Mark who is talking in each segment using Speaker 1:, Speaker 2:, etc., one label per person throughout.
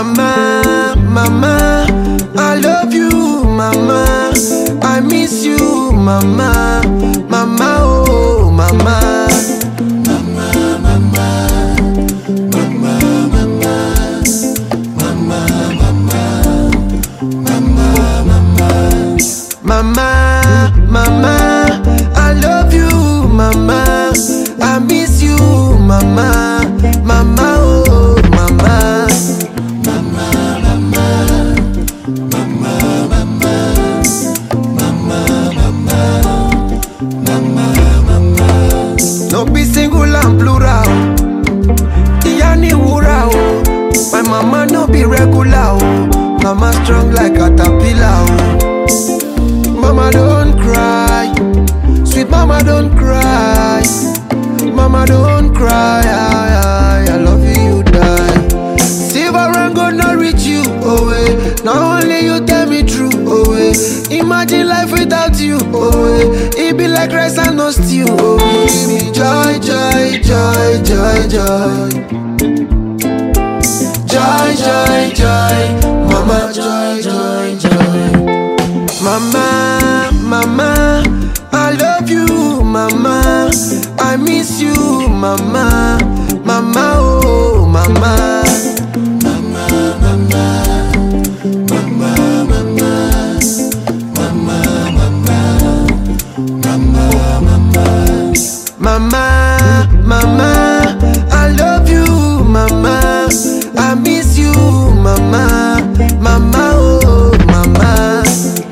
Speaker 1: Mama, mama, I love you, mama. I miss you, mama, mama, oh, mama. Mama, mama, I love you, mama. I miss you, mama, mama, oh, mama. No be single and plural. Iyani wura o. My mama no be regular o. Mama strong like caterpillar o. Mama don't cry, sweet mama don't cry. Mama don't cry, I love you, you die. Silver and gold not reach you, oh eh. Now only you tell me true, oh eh. Imagine life without you, oh eh. It be like rice and no stew, oh eh. Give me joy, joy, joy, joy, joy. Joy, joy, joy, mama, joy, joy, joy. Mama, mama, I love you, mama. I miss you, mama, mama, oh, mama. Mama, mama, I love you, mama. I miss you, mama, mama, oh, mama.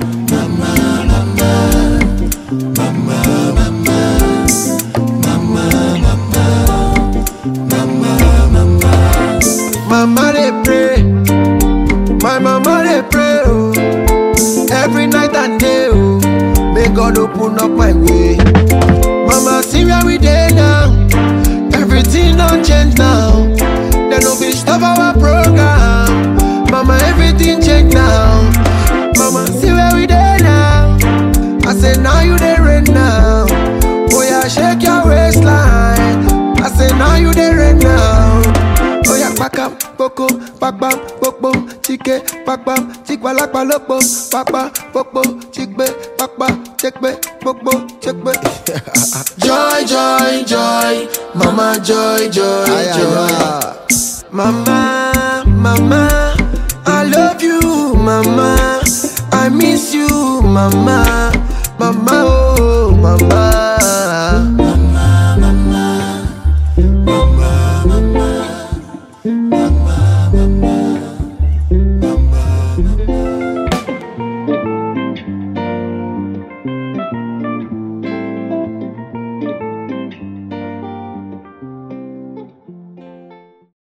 Speaker 1: Mama they pray, my mama they pray, oh. Every night and day, oh. May God open up my way. Mama see where we dey now, everything don't change now. They no be stop our program. Mama everything change now. Mama see where we dey now. I say now you dey rain now. Oh yeah, shake your waistline. I say now you dey rain now. Oh yeah, pakam, poko, pakbam, pokbom, chike, pakbam, chikwalakpa lokbo, pakpa, pokbo, chikbe, pakpa, chekbe, pokbo, chekbe. Joy, joy, joy, mama, joy, joy, joy. Mama, mama, I love you, mama. I miss you, mama, mama, oh, mama.